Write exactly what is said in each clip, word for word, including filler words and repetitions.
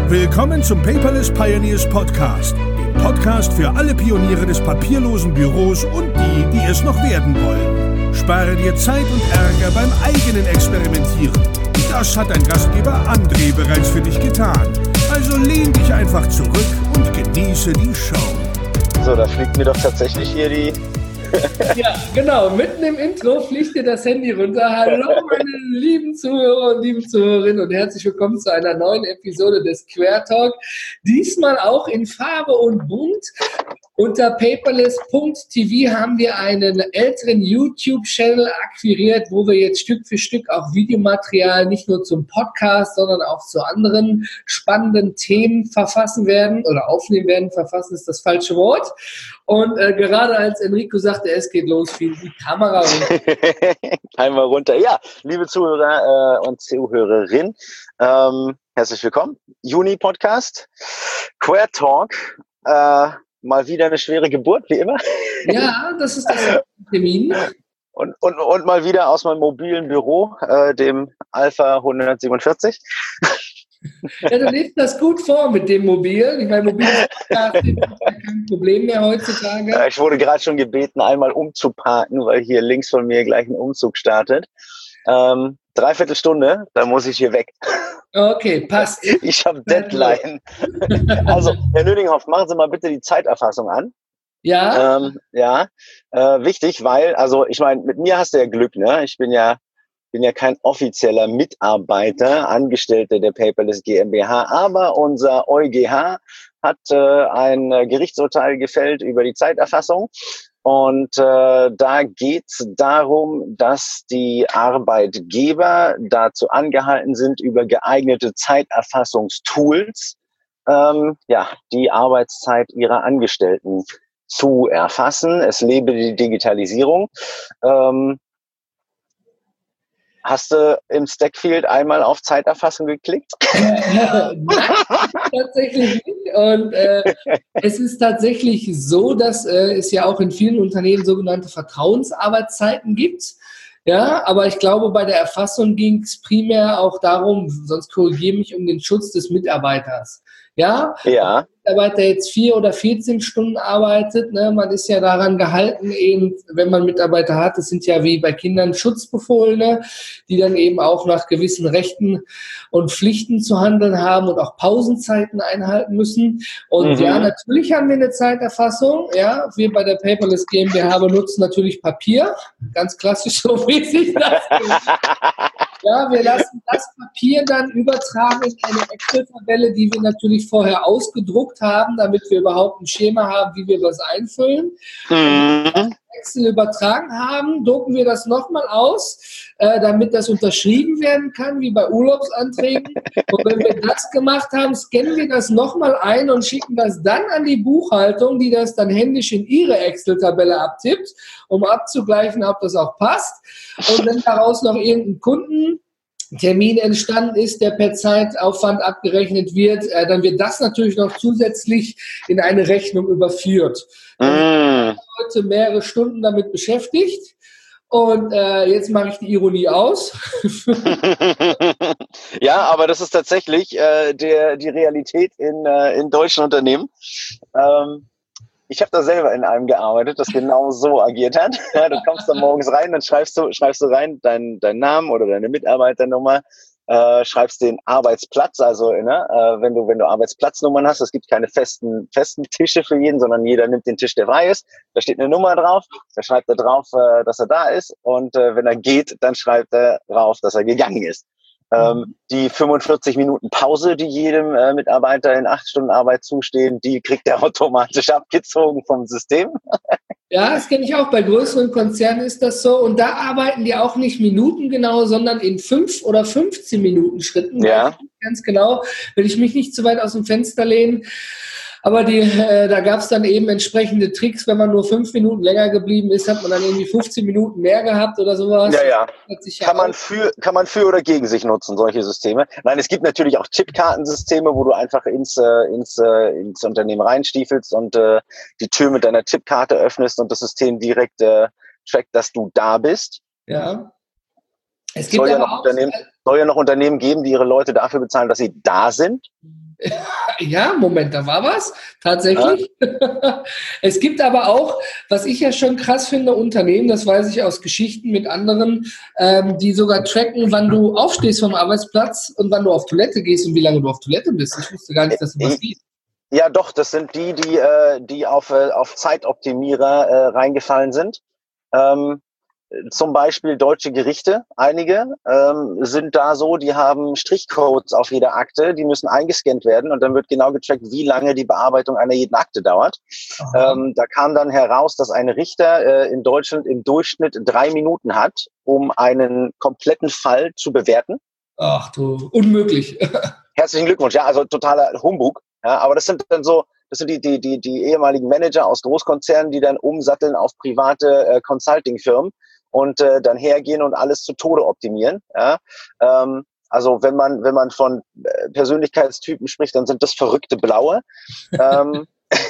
Willkommen zum Paperless Pioneers Podcast, dem Podcast für alle Pioniere des papierlosen Büros und die, die es noch werden wollen. Spare dir Zeit und Ärger beim eigenen Experimentieren. Das hat dein Gastgeber André bereits für dich getan. Also lehn dich einfach zurück und genieße die Show. So, da fliegt mir doch tatsächlich hier die... Ja, genau. Mitten im Intro fliegt dir das Handy runter. Hallo, meine lieben Zuhörer und lieben Zuhörerinnen und herzlich willkommen zu einer neuen Episode des Quer Talk. Diesmal auch in Farbe und bunt. Unter paperless punkt t v haben wir einen älteren YouTube-Channel akquiriert, wo wir jetzt Stück für Stück auch Videomaterial nicht nur zum Podcast, sondern auch zu anderen spannenden Themen verfassen werden oder aufnehmen werden. Verfassen ist das falsche Wort. Und äh, gerade als Enrico sagte, es geht los, fiel die Kamera runter. Einmal runter. Ja, liebe Zuhörer äh, und Zuhörerinnen, ähm, herzlich willkommen. Juni-Podcast, Quer Talk, äh, mal wieder eine schwere Geburt, wie immer. Ja, das ist das Termin. Und, und, und mal wieder aus meinem mobilen Büro, äh, dem Alpha hundertsiebenundvierzig. Ja, du lebst das gut vor mit dem Mobil. Ich meine, Mobil ist ja kein Problem mehr heutzutage. Ich wurde gerade schon gebeten, einmal umzuparken, weil hier links von mir gleich ein Umzug startet. Ähm, dreiviertel Stunde, da muss ich hier weg. Okay, passt. Ich habe Deadline. Also, Herr Nödinghoff, machen Sie mal bitte die Zeiterfassung an. Ja? Ähm, ja, äh, wichtig, weil, also ich meine, mit mir hast du ja Glück, ne? Ich bin ja bin ja kein offizieller Mitarbeiter, Angestellter der Paperless GmbH, aber unser EuGH hat äh, ein Gerichtsurteil gefällt über die Zeiterfassung. Und äh, da geht es darum, dass die Arbeitgeber dazu angehalten sind, über geeignete Zeiterfassungstools ähm, ja, die Arbeitszeit ihrer Angestellten zu erfassen. Es lebe die Digitalisierung. Ähm, Hast du im Stackfield einmal auf Zeiterfassung geklickt? Nein, tatsächlich nicht. Und äh, es ist tatsächlich so, dass äh, es ja auch in vielen Unternehmen sogenannte Vertrauensarbeitszeiten gibt. Ja, aber ich glaube, bei der Erfassung ging es primär auch darum, sonst korrigiere mich, um den Schutz des Mitarbeiters. Ja, ja. Wenn der Mitarbeiter jetzt vier oder vierzehn Stunden arbeitet, ne, man ist ja daran gehalten, eben, wenn man Mitarbeiter hat, das sind ja wie bei Kindern Schutzbefohlene, die dann eben auch nach gewissen Rechten und Pflichten zu handeln haben und auch Pausenzeiten einhalten müssen. Und mhm. ja, natürlich haben wir eine Zeiterfassung. Ja, wir bei der Paperless GmbH benutzen natürlich Papier, ganz klassisch so wie sich das Ja, wir lassen das Papier dann übertragen in eine Excel-Tabelle, die wir natürlich vorher ausgedruckt haben, damit wir überhaupt ein Schema haben, wie wir das einfüllen. Mhm. Wenn wir das Excel übertragen haben, drucken wir das nochmal aus, äh, damit das unterschrieben werden kann, wie bei Urlaubsanträgen. Und wenn wir das gemacht haben, scannen wir das nochmal ein und schicken das dann an die Buchhaltung, die das dann händisch in ihre Excel-Tabelle abtippt, um abzugleichen, ob das auch passt. Und wenn daraus noch irgendein Kundentermin entstanden ist, der per Zeitaufwand abgerechnet wird, äh, dann wird das natürlich noch zusätzlich in eine Rechnung überführt. Dann sind wir heute mehrere Stunden damit beschäftigt. Und äh, jetzt mache ich die Ironie aus. Ja, aber das ist tatsächlich äh, der, die Realität in, äh, in deutschen Unternehmen. Ähm, ich habe da selber in einem gearbeitet, das genau so agiert hat. Ja, du kommst da morgens rein, dann schreibst du, schreibst du rein deinen deinen Namen oder deine Mitarbeiternummer, äh, schreibst den Arbeitsplatz, also ne, äh, wenn du wenn du Arbeitsplatznummern hast, es gibt keine festen festen Tische für jeden, sondern jeder nimmt den Tisch, der frei ist. Da steht eine Nummer drauf, da schreibt er drauf, äh, dass er da ist und äh, wenn er geht, dann schreibt er drauf, dass er gegangen ist. Ähm, die fünfundvierzig Minuten Pause, die jedem äh, Mitarbeiter in acht Stunden Arbeit zustehen, die kriegt er automatisch abgezogen vom System. Ja, das kenne ich auch. Bei größeren Konzernen ist das so. Und da arbeiten die auch nicht minutengenau, sondern in fünf oder fünfzehn Minuten Schritten. Ja. Ganz genau. Will ich mich nicht zu weit aus dem Fenster lehnen. Aber die, äh, da gab es dann eben entsprechende Tricks. Wenn man nur fünf Minuten länger geblieben ist, hat man dann irgendwie fünfzehn Minuten mehr gehabt oder sowas. Ja, ja. Kann man für, kann man für oder gegen sich nutzen, solche Systeme. Nein, es gibt natürlich auch Tippkartensysteme, wo du einfach ins, äh, ins, äh, ins Unternehmen reinstiefelst und äh, die Tür mit deiner Tippkarte öffnest und das System direkt äh, trackt, dass du da bist. Ja. Es gibt soll, ja aber noch auch Unternehmen, soll ja noch Unternehmen geben, die ihre Leute dafür bezahlen, dass sie da sind. Ja, Moment, da war was, tatsächlich. Ja. Es gibt aber auch, was ich ja schon krass finde, Unternehmen, das weiß ich aus Geschichten mit anderen, ähm, die sogar tracken, wann du aufstehst vom Arbeitsplatz und wann du auf Toilette gehst und wie lange du auf Toilette bist. Ich wusste gar nicht, dass sowas geht. Ja, doch, das sind die, die, äh, die auf, äh, auf Zeitoptimierer äh, reingefallen sind. Ähm, Zum Beispiel deutsche Gerichte, einige ähm, sind da so, die haben Strichcodes auf jeder Akte, die müssen eingescannt werden und dann wird genau gecheckt, wie lange die Bearbeitung einer jeden Akte dauert. Ähm, da kam dann heraus, dass ein Richter äh, in Deutschland im Durchschnitt drei Minuten hat, um einen kompletten Fall zu bewerten. Ach du, unmöglich. Herzlichen Glückwunsch, ja, also totaler Humbug. Ja, aber das sind dann so, das sind die, die, die, die ehemaligen Manager aus Großkonzernen, die dann umsatteln auf private äh, Consulting-Firmen und äh, dann hergehen und alles zu Tode optimieren. Ja? Ähm, also wenn man wenn man von äh, Persönlichkeitstypen spricht, dann sind das verrückte Blaue. ähm,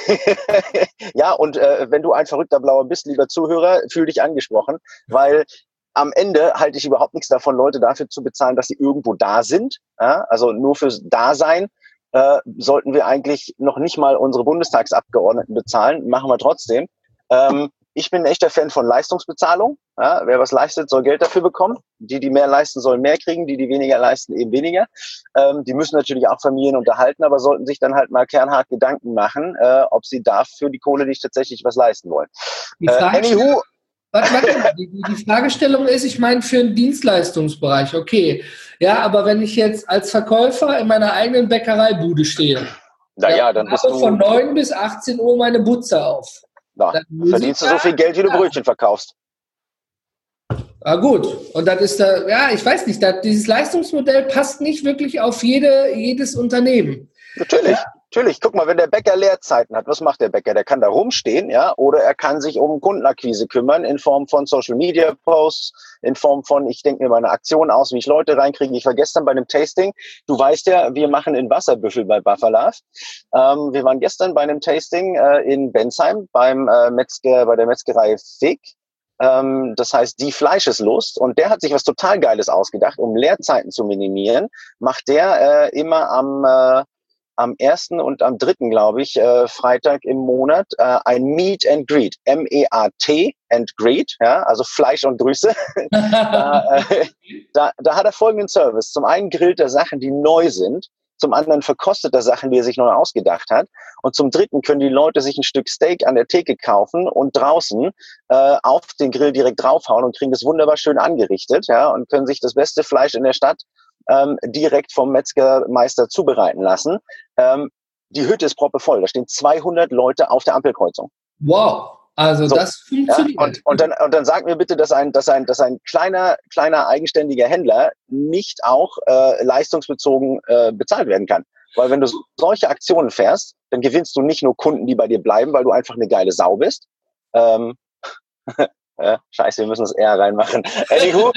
ja, und äh, wenn du ein verrückter Blauer bist, lieber Zuhörer, fühl dich angesprochen, weil am Ende halte ich überhaupt nichts davon, Leute dafür zu bezahlen, dass sie irgendwo da sind. Ja? Also nur fürs Dasein äh, sollten wir eigentlich noch nicht mal unsere Bundestagsabgeordneten bezahlen, machen wir trotzdem. Ähm, Ich bin ein echter Fan von Leistungsbezahlung. Ja, wer was leistet, soll Geld dafür bekommen. Die, die mehr leisten, sollen mehr kriegen. Die, die weniger leisten, eben weniger. Ähm, die müssen natürlich auch Familien unterhalten, aber sollten sich dann halt mal kernhart Gedanken machen, äh, ob sie dafür die Kohle nicht tatsächlich was leisten wollen. Die Frage, äh, anywho, warte, warte, die, die Fragestellung ist, ich meine, für den Dienstleistungsbereich, okay. Ja, aber wenn ich jetzt als Verkäufer in meiner eigenen Bäckereibude stehe, naja, dann bist du von neun bis achtzehn Uhr meine Butze auf. Na, verdienst du so viel Geld, wie du Brötchen verkaufst. Ah, gut. Und das ist da, ja, ich weiß nicht, das, dieses Leistungsmodell passt nicht wirklich auf jede, jedes Unternehmen. Natürlich, ja. natürlich. Guck mal, wenn der Bäcker Leerzeiten hat, was macht der Bäcker? Der kann da rumstehen, ja, oder er kann sich um Kundenakquise kümmern in Form von Social Media Posts, in Form von, ich denke mir meine Aktion aus, wie ich Leute reinkriege. Ich war gestern bei einem Tasting. Du weißt ja, wir machen in Wasserbüffel bei Buffalo. Ähm, wir waren gestern bei einem Tasting äh, in Bensheim beim äh, Metzger, bei der Metzgerei Fick. Ähm, das heißt, die Fleischeslust. Und der hat sich was total Geiles ausgedacht, um Leerzeiten zu minimieren. Macht der äh, immer am äh, am ersten und am dritten, glaube ich, äh, Freitag im Monat, äh, ein Meet and Greet, M E A T and Greet, ja, also Fleisch und Grüße. da, äh, da, da hat er folgenden Service. Zum einen grillt er Sachen, die neu sind, zum anderen verkostet er Sachen, die er sich neu ausgedacht hat und zum dritten können die Leute sich ein Stück Steak an der Theke kaufen und draußen äh, auf den Grill direkt draufhauen und kriegen das wunderbar schön angerichtet, ja, und können sich das beste Fleisch in der Stadt Ähm, direkt vom Metzgermeister zubereiten lassen. Ähm, die Hütte ist proppevoll. Da stehen zweihundert Leute auf der Ampelkreuzung. Wow, also so, das funktioniert. Ja, und, und, dann, und dann sag mir bitte, dass ein, dass ein, dass ein kleiner, kleiner eigenständiger Händler nicht auch äh, leistungsbezogen äh, bezahlt werden kann. Weil wenn du solche Aktionen fährst, dann gewinnst du nicht nur Kunden, die bei dir bleiben, weil du einfach eine geile Sau bist. Ähm, Ja, scheiße, wir müssen das eher reinmachen. Anywho,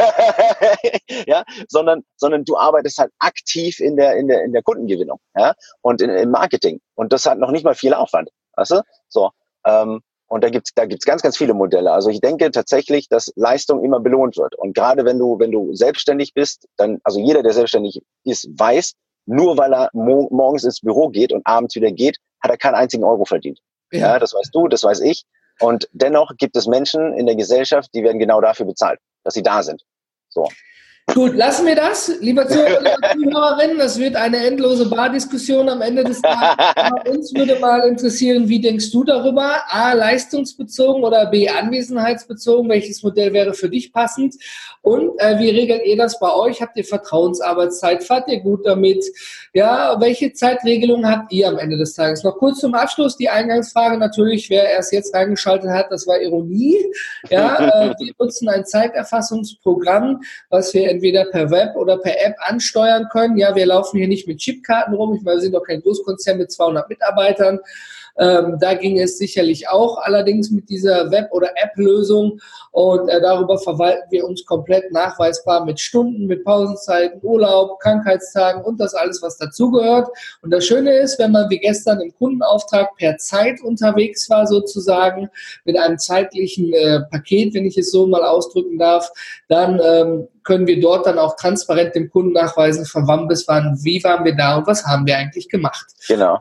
ja, sondern, sondern du arbeitest halt aktiv in der, in der, in der Kundengewinnung, ja, und in, im Marketing. Und das hat noch nicht mal viel Aufwand, weißt du? So, ähm, und da gibt's, da gibt's ganz, ganz viele Modelle. Also ich denke tatsächlich, dass Leistung immer belohnt wird. Und gerade wenn du, wenn du selbstständig bist, dann, also jeder, der selbstständig ist, weiß, nur weil er mo- morgens ins Büro geht und abends wieder geht, hat er keinen einzigen Euro verdient. Ja, ja, das weißt du, das weiß ich. Und dennoch gibt es Menschen in der Gesellschaft, die werden genau dafür bezahlt, dass sie da sind. So. Gut, lassen wir das, lieber Zuhörer, liebe Zuhörerinnen. Das wird eine endlose Bardiskussion am Ende des Tages. Aber uns würde mal interessieren, wie denkst du darüber? A, leistungsbezogen oder B, anwesenheitsbezogen? Welches Modell wäre für dich passend? Und äh, wie regelt ihr das bei euch? Habt ihr Vertrauensarbeitszeit? Fahrt ihr gut damit? Ja, welche Zeitregelung habt ihr am Ende des Tages? Noch kurz zum Abschluss die Eingangsfrage. Natürlich, wer erst jetzt reingeschaltet hat, das war Ironie. Ja, äh, wir nutzen ein Zeiterfassungsprogramm, was wir entweder per Web oder per App ansteuern können. Ja, wir laufen hier nicht mit Chipkarten rum. Ich meine, wir sind doch kein Großkonzern mit zweihundert Mitarbeitern. Ähm, da ging es sicherlich auch, allerdings mit dieser Web- oder App-Lösung. Und äh, darüber verwalten wir uns komplett nachweisbar mit Stunden, mit Pausenzeiten, Urlaub, Krankheitstagen und das alles, was dazugehört. Und das Schöne ist, wenn man wie gestern im Kundenauftrag per Zeit unterwegs war, sozusagen mit einem zeitlichen äh, Paket, wenn ich es so mal ausdrücken darf, dann ähm, können wir dort dann auch transparent dem Kunden nachweisen, von wann bis wann, wie waren wir da und was haben wir eigentlich gemacht. Genau.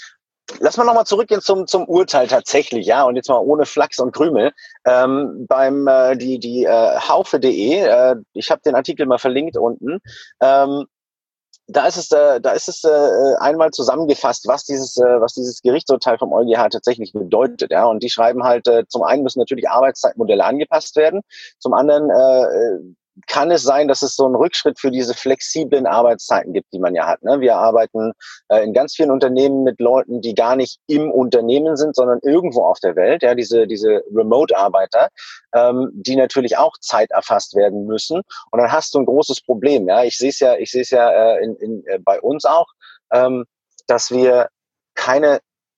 Lass mal nochmal zurückgehen zum, zum Urteil tatsächlich, ja, und jetzt mal ohne Flachs und Krümel. Ähm, beim, äh, die, die äh, Haufe punkt de, äh, ich habe den Artikel mal verlinkt unten, ähm, da ist es, äh, da ist es äh, einmal zusammengefasst, was dieses, äh, was dieses Gerichtsurteil vom EuGH tatsächlich bedeutet, ja, und die schreiben halt, äh, zum einen müssen natürlich Arbeitszeitmodelle angepasst werden, zum anderen äh, kann es sein, dass es so einen Rückschritt für diese flexiblen Arbeitszeiten gibt, die man ja hat. Ne? Wir arbeiten äh, in ganz vielen Unternehmen mit Leuten, die gar nicht im Unternehmen sind, sondern irgendwo auf der Welt. Ja, diese diese Remote-Arbeiter, ähm, die natürlich auch zeiterfasst werden müssen. Und dann hast du ein großes Problem. Ja, ich sehe es ja, ich sehe es ja äh, in, in, äh, bei uns auch, ähm, dass wir keine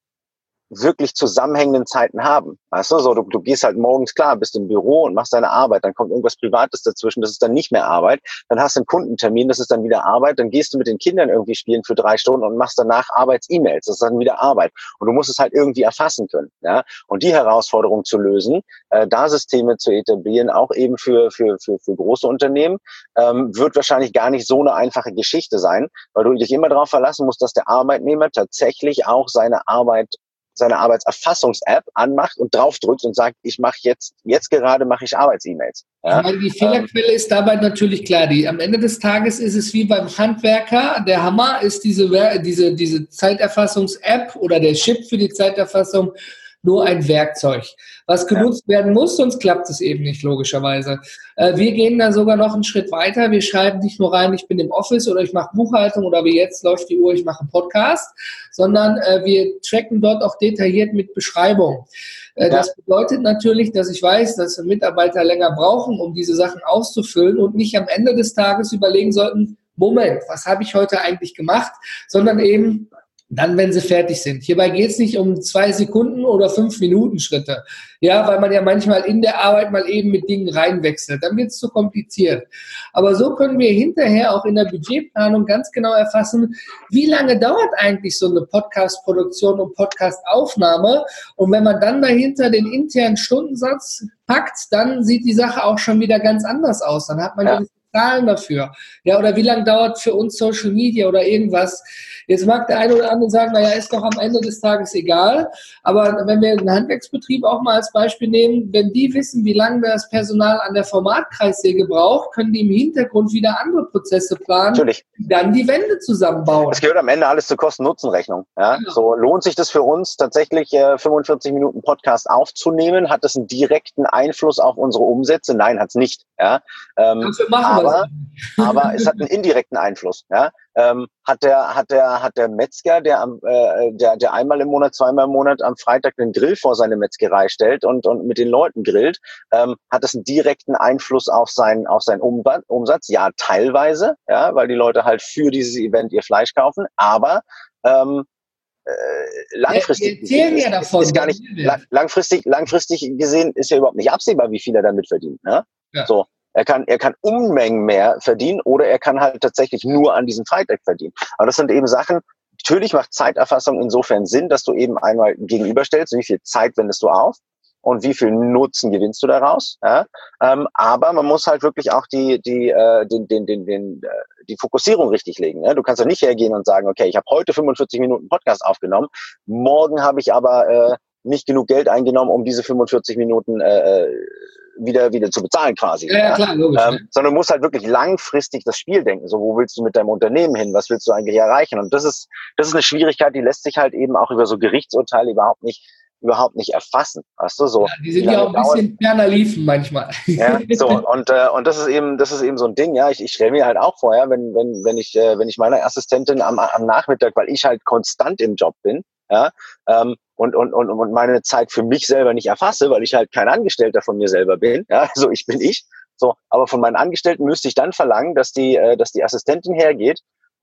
wirklich zusammenhängenden Zeiten haben. Weißt du, so, du, du gehst halt morgens, klar, bist im Büro und machst deine Arbeit, dann kommt irgendwas Privates dazwischen, das ist dann nicht mehr Arbeit, dann hast du einen Kundentermin, das ist dann wieder Arbeit, dann gehst du mit den Kindern irgendwie spielen für drei Stunden und machst danach Arbeits-E-Mails, das ist dann wieder Arbeit. Und du musst es halt irgendwie erfassen können, ja. Und die Herausforderung zu lösen, äh, da Systeme zu etablieren, auch eben für, für, für, für große Unternehmen, ähm, wird wahrscheinlich gar nicht so eine einfache Geschichte sein, weil du dich immer darauf verlassen musst, dass der Arbeitnehmer tatsächlich auch seine Arbeit seine Arbeitserfassungs-App anmacht und draufdrückt und sagt, ich mache jetzt, jetzt gerade mache ich Arbeits-E-Mails. Ja? Ich meine, die Fehlerquelle ähm, ist dabei natürlich klar. Die, am Ende des Tages ist es wie beim Handwerker. Der Hammer ist diese, diese, diese Zeiterfassungs-App oder der Chip für die Zeiterfassung nur ein Werkzeug, was genutzt ja. werden muss, sonst klappt es eben nicht, logischerweise. Äh, wir gehen da sogar noch einen Schritt weiter. Wir schreiben nicht nur rein, ich bin im Office oder ich mache Buchhaltung oder wie jetzt läuft die Uhr, ich mache einen Podcast, sondern äh, wir tracken dort auch detailliert mit Beschreibung. Äh, ja. Das bedeutet natürlich, dass ich weiß, dass Mitarbeiter länger brauchen, um diese Sachen auszufüllen und nicht am Ende des Tages überlegen sollten, Moment, was habe ich heute eigentlich gemacht, sondern eben dann, wenn sie fertig sind. Hierbei geht es nicht um zwei Sekunden oder fünf Minuten Schritte. Ja, weil man ja manchmal in der Arbeit mal eben mit Dingen reinwechselt. Dann wird es zu kompliziert. Aber so können wir hinterher auch in der Budgetplanung ganz genau erfassen, wie lange dauert eigentlich so eine Podcast-Produktion und Podcast-Aufnahme. Und wenn man dann dahinter den internen Stundensatz packt, dann sieht die Sache auch schon wieder ganz anders aus. Dann hat man ja Zahlen dafür. Ja, oder wie lange dauert für uns Social Media oder irgendwas? Jetzt mag der eine oder andere sagen, naja, ist doch am Ende des Tages egal. Aber wenn wir einen Handwerksbetrieb auch mal als Beispiel nehmen, wenn die wissen, wie lange das Personal an der Formatkreissäge braucht, können die im Hintergrund wieder andere Prozesse planen, natürlich, dann die Wände zusammenbauen. Es gehört am Ende alles zur Kosten-Nutzen-Rechnung. Ja? Ja. So lohnt sich das für uns tatsächlich äh, fünfundvierzig Minuten Podcast aufzunehmen? Hat das einen direkten Einfluss auf unsere Umsätze? Nein, hat es nicht. Ja? Ähm, Dafür machen aber, wir das. aber es hat einen indirekten Einfluss. Ja? Ähm, hat der, hat der, hat der Metzger, der am, äh, der, der einmal im Monat, zweimal im Monat am Freitag einen Grill vor seine Metzgerei stellt und, und mit den Leuten grillt, ähm, hat das einen direkten Einfluss auf seinen, auf seinen Umsatz? Ja, teilweise, ja, weil die Leute halt für dieses Event ihr Fleisch kaufen, aber, ähm, äh, langfristig ja, wir ist, ja davon, ist, ist gar nicht, lang, langfristig, langfristig gesehen ist ja überhaupt nicht absehbar, wie viel er damit verdient, ne? Ja. So. Er kann, er kann Unmengen mehr verdienen oder er kann halt tatsächlich nur an diesem Freitag verdienen. Aber das sind eben Sachen, natürlich macht Zeiterfassung insofern Sinn, dass du eben einmal gegenüberstellst, wie viel Zeit wendest du auf und wie viel Nutzen gewinnst du daraus. Ja? Ähm, aber man muss halt wirklich auch die, die, äh, den, den, den, den, äh, die Fokussierung richtig legen. Ne? Du kannst ja nicht hergehen und sagen, okay, ich habe heute fünfundvierzig Minuten Podcast aufgenommen, morgen habe ich aber äh, nicht genug Geld eingenommen, um diese fünfundvierzig Minuten äh, wieder wieder zu bezahlen quasi. Ja, ja klar, logisch. Ähm, sondern du musst halt wirklich langfristig das Spiel denken. So, wo willst du mit deinem Unternehmen hin? Was willst du eigentlich erreichen? Und das ist das ist eine Schwierigkeit, die lässt sich halt eben auch über so Gerichtsurteile überhaupt nicht überhaupt nicht erfassen. Weißt du, so. Ja, die sind ja auch ein bisschen ferner liefen manchmal. Ja, so und äh, und das ist eben das ist eben so ein Ding. Ja, ich ich stelle mir halt auch vor, ja, wenn wenn wenn ich äh, wenn ich meiner Assistentin am am Nachmittag, weil ich halt konstant im Job bin, ja, ähm, und, und, und, und meine Zeit für mich selber nicht erfasse, weil ich halt kein Angestellter von mir selber bin. Ja, so ich bin ich. So, aber von meinen Angestellten müsste ich dann verlangen, dass die, äh, dass die Assistentin hergeht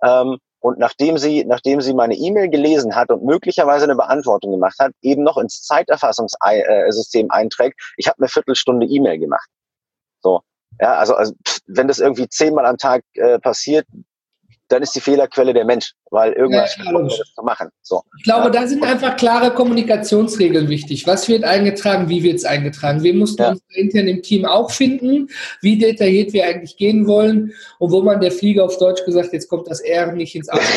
Ähm, und nachdem sie, nachdem sie meine E-Mail gelesen hat und möglicherweise eine Beantwortung gemacht hat, eben noch ins Zeiterfassungssystem einträgt, ich habe eine Viertelstunde E-Mail gemacht. So, ja, also, also wenn das irgendwie zehnmal am Tag äh, passiert, dann ist die Fehlerquelle der Mensch, weil irgendwas Ja, versucht, das zu machen. So. Ich glaube, Ja. da sind einfach klare Kommunikationsregeln wichtig. Was wird eingetragen, wie wird es eingetragen? Wir mussten Ja. uns intern im Team auch finden, wie detailliert wir eigentlich gehen wollen und wo man der Flieger auf Deutsch gesagt, jetzt kommt das R nicht ins Auge,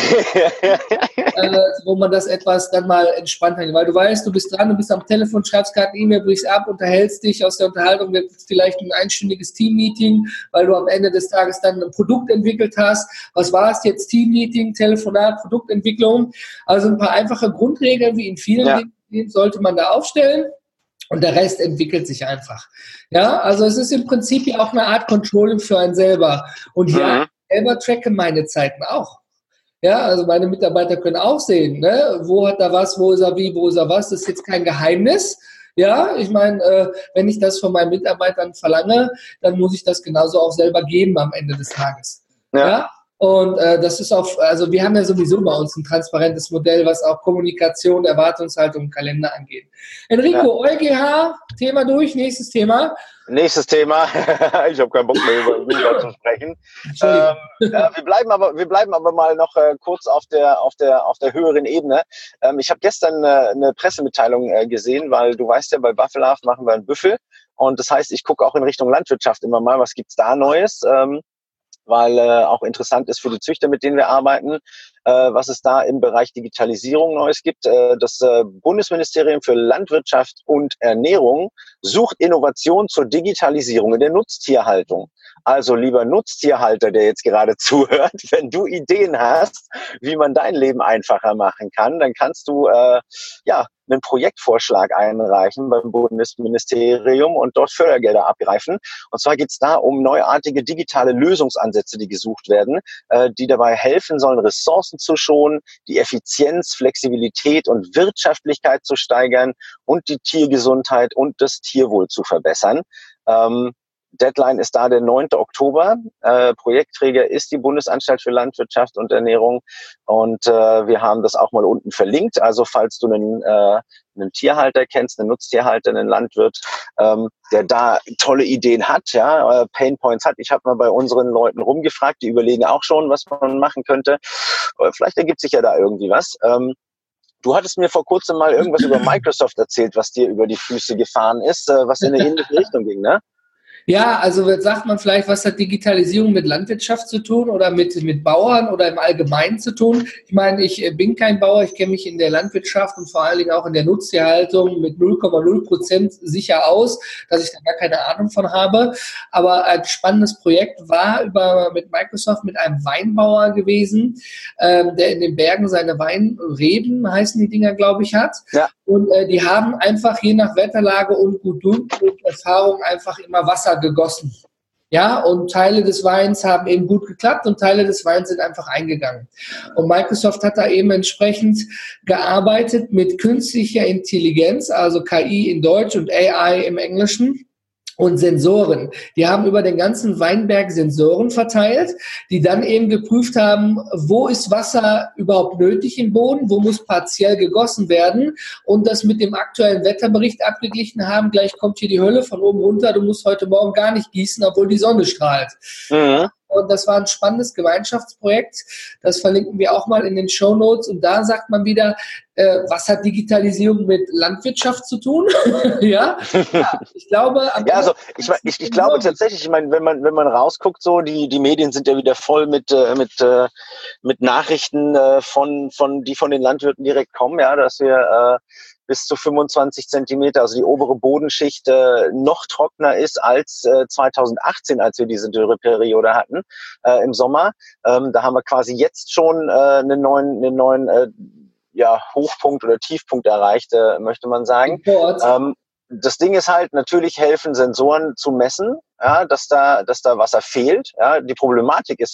äh, wo man das etwas dann mal entspannt hat. Weil du weißt, du bist dran, du bist am Telefon, schreibst gerade eine E-Mail, brichst ab, unterhältst dich, aus der Unterhaltung wird vielleicht ein einstündiges Team-Meeting, weil du am Ende des Tages dann ein Produkt entwickelt hast. Was war es jetzt? Team-Meeting, Telefonat, Produktentwicklung. Also ein paar einfache Grundregeln, wie in vielen Ja. Dingen, sollte man da aufstellen. Und der Rest entwickelt sich einfach. Ja, also es ist im Prinzip ja auch eine Art Controlling für einen selber. Und ja, Mhm. ich selber tracke meine Zeiten auch. Ja, also meine Mitarbeiter können auch sehen, ne, wo hat er was, wo ist er wie, wo ist er was. Das ist jetzt kein Geheimnis. Ja, ich meine, äh, wenn ich das von meinen Mitarbeitern verlange, dann muss ich das genauso auch selber geben am Ende des Tages. Ja. Ja? Und äh, das ist auch, also wir haben ja sowieso bei uns ein transparentes Modell, was auch Kommunikation, Erwartungshaltung und Kalender angeht. Enrico, Ja. EuGH, Thema durch, nächstes Thema. Nächstes Thema. Ich habe keinen Bock mehr über Liga zu sprechen. Ähm, ja, wir bleiben aber, wir bleiben aber mal noch äh, kurz auf der, auf der, auf der höheren Ebene. Ähm, ich habe gestern äh, eine Pressemitteilung äh, gesehen, weil du weißt ja, bei Buffalo machen wir einen Büffel. Und das heißt, ich gucke auch in Richtung Landwirtschaft immer mal, was gibt's da Neues? Ähm, weil äh, auch interessant ist für die Züchter, mit denen wir arbeiten, äh, was es da im Bereich Digitalisierung Neues gibt. Äh, das äh, Bundesministerium für Landwirtschaft und Ernährung sucht Innovation zur Digitalisierung in der Nutztierhaltung. Also lieber Nutztierhalter, der jetzt gerade zuhört, wenn du Ideen hast, wie man dein Leben einfacher machen kann, dann kannst du äh, ja einen Projektvorschlag einreichen beim Bundesministerium und dort Fördergelder abgreifen. Und zwar geht es da um neuartige digitale Lösungsansätze, die gesucht werden, äh, die dabei helfen sollen, Ressourcen zu schonen, die Effizienz, Flexibilität und Wirtschaftlichkeit zu steigern und die Tiergesundheit und das Tierwohl zu verbessern. Ähm, Deadline ist da der neunte Oktober. Äh, Projektträger ist die Bundesanstalt für Landwirtschaft und Ernährung. Und äh, wir haben das auch mal unten verlinkt. Also falls du einen, äh, einen Tierhalter kennst, einen Nutztierhalter, einen Landwirt, ähm, der da tolle Ideen hat, ja, äh, Painpoints hat. Ich habe mal bei unseren Leuten rumgefragt, die überlegen auch schon, was man machen könnte. Aber vielleicht ergibt sich ja da irgendwie was. Ähm, Du hattest mir vor kurzem mal irgendwas über Microsoft erzählt, was dir über die Füße gefahren ist, äh, was in eine ähnliche Richtung ging, ne? Ja, also sagt man vielleicht, was hat Digitalisierung mit Landwirtschaft zu tun oder mit, mit Bauern oder im Allgemeinen zu tun? Ich meine, ich bin kein Bauer, ich kenne mich in der Landwirtschaft und vor allen Dingen auch in der Nutztierhaltung mit null Komma null Prozent sicher aus, dass ich da gar keine Ahnung von habe. Aber ein spannendes Projekt war über mit Microsoft mit einem Weinbauer gewesen, ähm, der in den Bergen seine Weinreben, heißen die Dinger, glaube ich, hat. Ja. Und äh, die haben einfach je nach Wetterlage und gut und Erfahrung einfach immer Wasser gegossen. Ja, und Teile des Weins haben eben gut geklappt und Teile des Weins sind einfach eingegangen. Und Microsoft hat da eben entsprechend gearbeitet mit künstlicher Intelligenz, also K I in Deutsch und A I im Englischen. Und Sensoren. Die haben über den ganzen Weinberg Sensoren verteilt, die dann eben geprüft haben, wo ist Wasser überhaupt nötig im Boden, wo muss partiell gegossen werden und das mit dem aktuellen Wetterbericht abgeglichen haben. Gleich kommt hier die Hölle von oben runter, du musst heute Morgen gar nicht gießen, obwohl die Sonne strahlt. Mhm. Und das war ein spannendes Gemeinschaftsprojekt. Das verlinken wir auch mal in den Shownotes. Und da sagt man wieder, äh, was hat Digitalisierung mit Landwirtschaft zu tun? ja? ja, ich glaube. Ja, also ich, ich, ich glaube tatsächlich, ich meine, wenn man wenn man rausguckt, so die die Medien sind ja wieder voll mit äh, mit äh, mit Nachrichten äh, von von die von den Landwirten direkt kommen, ja, dass wir äh, bis zu fünfundzwanzig Zentimeter, also die obere Bodenschicht äh, noch trockener ist als äh, zweitausendachtzehn, als wir diese Dürreperiode hatten äh, im Sommer. Ähm, da haben wir quasi jetzt schon äh, einen neuen, einen neuen äh, ja, Hochpunkt oder Tiefpunkt erreicht, äh, möchte man sagen. Ähm, das Ding ist halt, natürlich helfen Sensoren zu messen, ja, dass da, dass da Wasser fehlt. Ja. Die Problematik ist halt,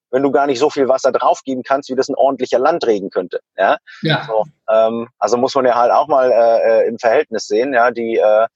wenn du gar nicht so viel Wasser draufgeben kannst, wie das ein ordentlicher Landregen könnte. Ja. Ja. So, ähm, also muss man ja halt auch mal äh, im Verhältnis sehen. Ja, die äh,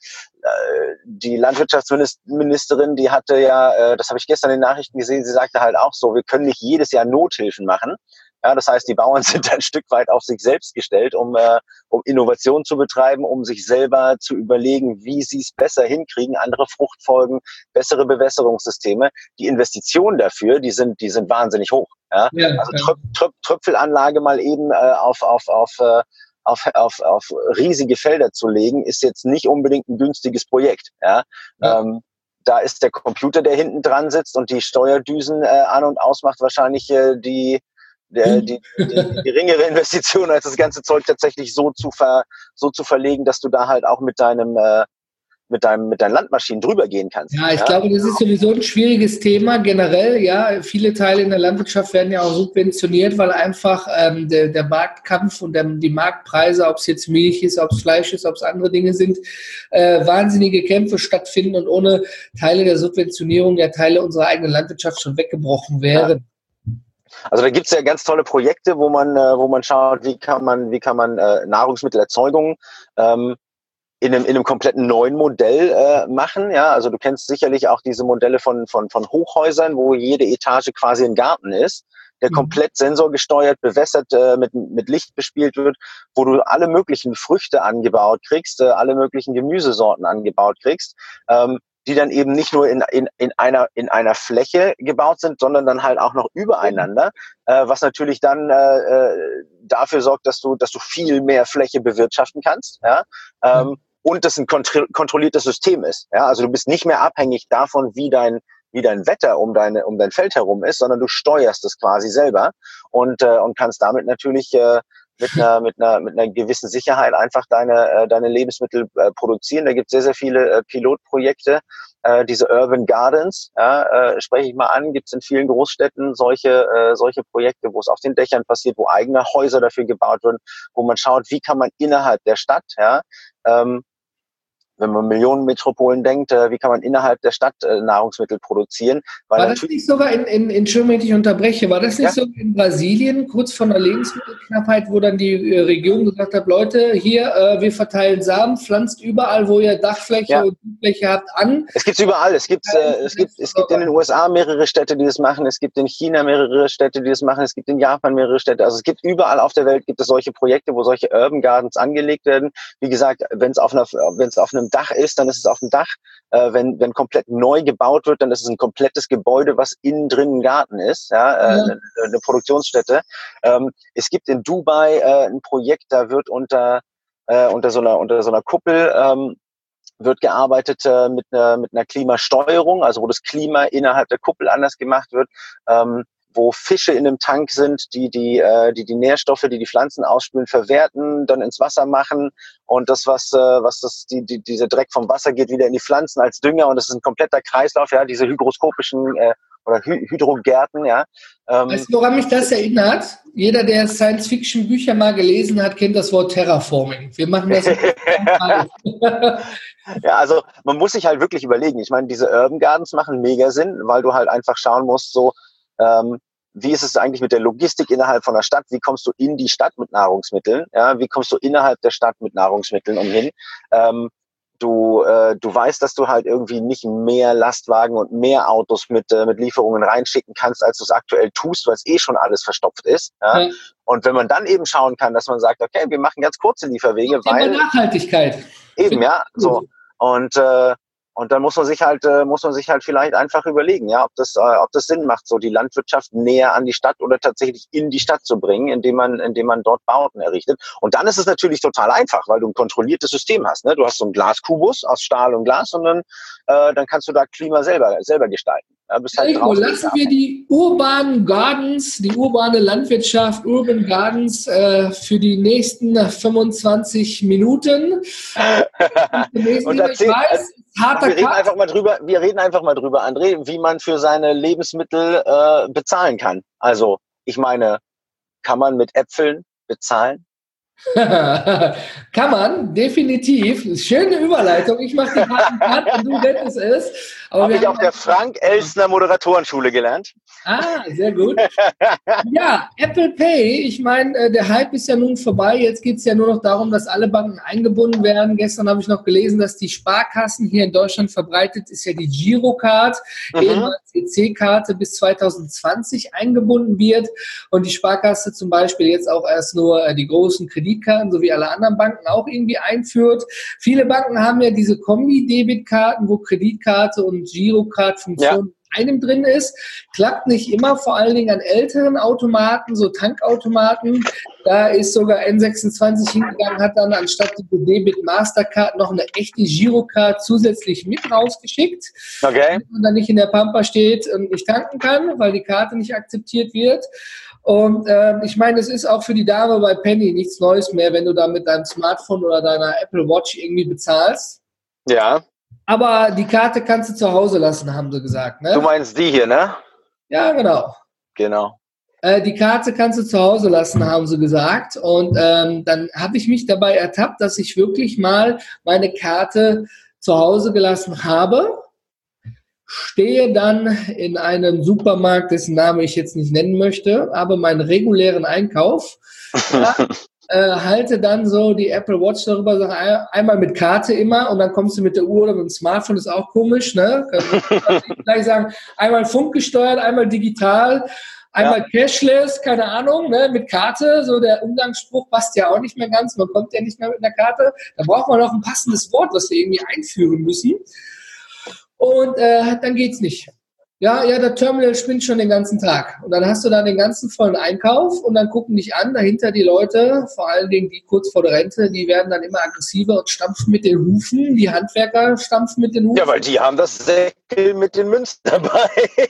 die Landwirtschaftsministerin, die hatte ja, äh, das habe ich gestern in den Nachrichten gesehen, sie sagte halt auch so, wir können nicht jedes Jahr Nothilfen machen. Ja, das heißt, die Bauern sind ein Stück weit auf sich selbst gestellt, um, äh, um Innovation zu betreiben, um sich selber zu überlegen, wie sie es besser hinkriegen, andere Fruchtfolgen, bessere Bewässerungssysteme. Die Investitionen dafür, die sind, die sind wahnsinnig hoch. Ja? Ja, also Tröp Tröp Tröpfelanlage mal eben äh, auf, auf, auf, äh, auf, auf, auf riesige Felder zu legen, ist jetzt nicht unbedingt ein günstiges Projekt. Ja? Ja. Ähm, da ist der Computer, der hinten dran sitzt und die Steuerdüsen äh, an und ausmacht, wahrscheinlich äh, die Der, die, die, die geringere Investition, als das ganze Zeug tatsächlich so zu ver, so zu verlegen, dass du da halt auch mit deinem, äh, mit deinem, mit deinen Landmaschinen drüber gehen kannst. Ja, ich ja? glaube, das ist sowieso ein schwieriges Thema generell. Ja, viele Teile in der Landwirtschaft werden ja auch subventioniert, weil einfach ähm, der, der Marktkampf und der, die Marktpreise, ob es jetzt Milch ist, ob es Fleisch ist, ob es andere Dinge sind, äh, wahnsinnige Kämpfe stattfinden und ohne Teile der Subventionierung ja Teile unserer eigenen Landwirtschaft schon weggebrochen wären. Ja. Also da gibt's ja ganz tolle Projekte, wo man, äh, wo man schaut, wie kann man, wie kann man äh, Nahrungsmittelerzeugung ähm, in einem, in einem kompletten neuen Modell äh, machen. Ja, also du kennst sicherlich auch diese Modelle von, von, von Hochhäusern, wo jede Etage quasi ein Garten ist, der komplett sensorgesteuert, bewässert, äh, mit, mit Licht bespielt wird, wo du alle möglichen Früchte angebaut kriegst, äh, alle möglichen Gemüsesorten angebaut kriegst. Ähm, die dann eben nicht nur in, in, in, einer, in einer Fläche gebaut sind, sondern dann halt auch noch übereinander, äh, was natürlich dann äh, dafür sorgt, dass du, dass du viel mehr Fläche bewirtschaften kannst, ja, ähm, mhm. und das ein kontro kontrolliertes System ist, ja, also du bist nicht mehr abhängig davon, wie dein, wie dein Wetter um deine, um dein Feld herum ist, sondern du steuerst es quasi selber und, äh, und kannst damit natürlich, äh, mit einer, mit einer, mit einer gewissen Sicherheit einfach deine, deine Lebensmittel äh, produzieren. Da gibt es sehr, sehr viele äh, Pilotprojekte. Äh, diese Urban Gardens, ja, äh, spreche ich mal an, gibt es in vielen Großstädten solche, äh, solche Projekte, wo es auf den Dächern passiert, wo eigene Häuser dafür gebaut werden, wo man schaut, wie kann man innerhalb der Stadt, ja, ähm, wenn man Millionenmetropolen denkt, äh, wie kann man innerhalb der Stadt äh, Nahrungsmittel produzieren? Weil war das nicht sogar in, in, in Entschuldigung, wenn ich unterbreche, war das nicht ja? so in Brasilien, kurz vor der Lebensmittelknappheit, wo dann die äh, Regierung gesagt hat, Leute, hier, äh, wir verteilen Samen, pflanzt überall, wo ihr Dachfläche ja. und Fläche habt, an. Es gibt überall. Es gibt, äh, es gibt, es gibt in den U S A mehrere Städte, die das machen. Es gibt in China mehrere Städte, die das machen. Es gibt in Japan mehrere Städte. Also es gibt überall auf der Welt gibt es solche Projekte, wo solche Urban Gardens angelegt werden. Wie gesagt, wenn es auf einer, wenn es auf einem Dach ist, dann ist es auf dem Dach. Äh, wenn, wenn komplett neu gebaut wird, dann ist es ein komplettes Gebäude, was innen drin ein Garten ist, ja, äh, ja. Eine, eine Produktionsstätte. Ähm, es gibt in Dubai äh, ein Projekt, da wird unter, äh, unter so einer, unter so einer Kuppel, ähm, wird gearbeitet äh, mit einer, mit einer Klimasteuerung, also wo das Klima innerhalb der Kuppel anders gemacht wird, ähm, wo Fische in einem Tank sind, die die, äh, die die Nährstoffe, die die Pflanzen ausspülen, verwerten, dann ins Wasser machen und das, was, äh, was das, die, die, dieser Dreck vom Wasser geht wieder in die Pflanzen als Dünger und das ist ein kompletter Kreislauf, ja, diese hygroskopischen äh, oder Hy Hydrogärten, ja. Ähm, weißt du, woran mich das erinnert? Jeder, der Science-Fiction-Bücher mal gelesen hat, kennt das Wort Terraforming. Wir machen das. Ja, also man muss sich halt wirklich überlegen. Ich meine, diese Urban Gardens machen mega Sinn, weil du halt einfach schauen musst, so Ähm, wie ist es eigentlich mit der Logistik innerhalb von der Stadt? Wie kommst du in die Stadt mit Nahrungsmitteln? Ja, wie kommst du innerhalb der Stadt mit Nahrungsmitteln umhin? Ähm, du, äh, du weißt, dass du halt irgendwie nicht mehr Lastwagen und mehr Autos mit, äh, mit Lieferungen reinschicken kannst, als du es aktuell tust, weil es eh schon alles verstopft ist. Ja? Ja. Und wenn man dann eben schauen kann, dass man sagt, okay, wir machen ganz kurze Lieferwege, das weil Nachhaltigkeit. Eben, ja, so. Und äh, Und dann muss man sich halt, äh, muss man sich halt vielleicht einfach überlegen, ja, ob das, äh, ob das Sinn macht, so die Landwirtschaft näher an die Stadt oder tatsächlich in die Stadt zu bringen, indem man, indem man dort Bauten errichtet. Und dann ist es natürlich total einfach, weil du ein kontrolliertes System hast, ne? Du hast so einen Glaskubus aus Stahl und Glas und dann, äh, dann kannst du da Klima selber, selber gestalten. Ja, bist halt Irgendwo lassen wir die urbanen Gardens, die urbane Landwirtschaft, Urban Gardens äh, für die nächsten fünfundzwanzig Minuten. Und erzähl, weiß, harter wir, reden einfach mal drüber, wir reden einfach mal drüber, André, wie man für seine Lebensmittel äh, bezahlen kann. Also, ich meine, kann man mit Äpfeln bezahlen? Kann man, definitiv. Schöne Überleitung. Ich mache die harten Cut und du rettest es. Habe ich auf der Frank-Elstner Moderatorenschule gelernt. Ah, sehr gut. Ja, Apple Pay, ich meine, äh, der Hype ist ja nun vorbei. Jetzt geht es ja nur noch darum, dass alle Banken eingebunden werden. Gestern habe ich noch gelesen, dass die Sparkassen hier in Deutschland verbreitet ist ja die Girocard, Mhm. ehemals E C-Karte bis zwanzig zwanzig eingebunden wird und die Sparkasse zum Beispiel jetzt auch erst nur äh, die großen Kreditkarten sowie alle anderen Banken auch irgendwie einführt. Viele Banken haben ja diese Kombi-Debitkarten, wo Kreditkarte und Girocard-Funktion Ja. einem drin ist. Klappt nicht immer, vor allen Dingen an älteren Automaten, so Tankautomaten. Da ist sogar N sechsundzwanzig hingegangen, hat dann anstatt die Debit Mastercard noch eine echte Girocard zusätzlich mit rausgeschickt. Okay. Damit man dann nicht in der Pampa steht und nicht tanken kann, weil die Karte nicht akzeptiert wird. Und äh, ich meine, es ist auch für die Dame bei Penny nichts Neues mehr, wenn du da mit deinem Smartphone oder deiner Apple Watch irgendwie bezahlst. Ja. Aber die Karte kannst du zu Hause lassen, haben sie gesagt. Ne? Du meinst die hier, ne? Ja, genau. Genau. Äh, die Karte kannst du zu Hause lassen, haben sie gesagt. Und ähm, dann habe ich mich dabei ertappt, dass ich wirklich mal meine Karte zu Hause gelassen habe. Stehe dann in einem Supermarkt, dessen Name ich jetzt nicht nennen möchte, aber meinen regulären Einkauf. Ja, äh, halte dann so die Apple Watch darüber, sage ein, einmal mit Karte immer und dann kommst du mit der Uhr oder mit dem Smartphone, ist auch komisch, ne? Kann ich gleich sagen, einmal funkgesteuert, einmal digital, einmal ja. Cashless, keine Ahnung, ne? Mit Karte, so der Umgangsspruch passt ja auch nicht mehr ganz, man kommt ja nicht mehr mit einer Karte, da braucht man noch ein passendes Wort, was wir irgendwie einführen müssen und äh, dann geht's nicht. Ja, ja, der Terminal spinnt schon den ganzen Tag. Und dann hast du da den ganzen vollen Einkauf und dann gucken dich an, dahinter die Leute, vor allen Dingen die kurz vor der Rente, die werden dann immer aggressiver und stampfen mit den Hufen. Die Handwerker stampfen mit den Hufen. Ja, weil die haben das Säckel mit den Münzen dabei.